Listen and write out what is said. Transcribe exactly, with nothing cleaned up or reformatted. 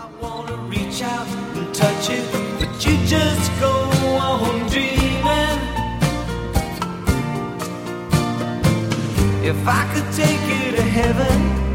I wanna reach out and touch it, but you just go on dreaming. If I could take you to heaven,